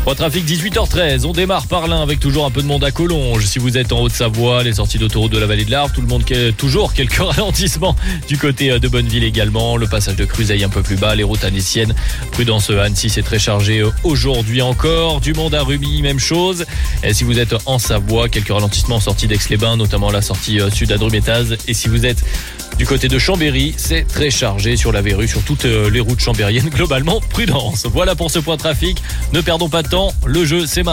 Bon, trafic 18h13, on démarre par l'Ain avec toujours un peu de monde à Collonges. Si vous êtes en Haute-Savoie, les sorties d'autoroute de la vallée de l'Arve, tout le monde toujours quelques ralentissements du côté de Bonneville également. Le passage de Cruseille un peu plus bas, les routes annéciennes. Prudence Annecy, c'est très chargé aujourd'hui encore. Du monde à Rubis, même chose. Et si vous êtes en Savoie, quelques ralentissements en sortie d'Aix-les-Bains, notamment la sortie sud à Drumétaz. Et si vous êtes du côté de Chambéry, c'est très chargé sur la verrue, sur toutes les routes chambériennes. Globalement, prudence. Voilà pour ce point trafic. Ne perdons pas de temps. Le jeu, c'est maintenant.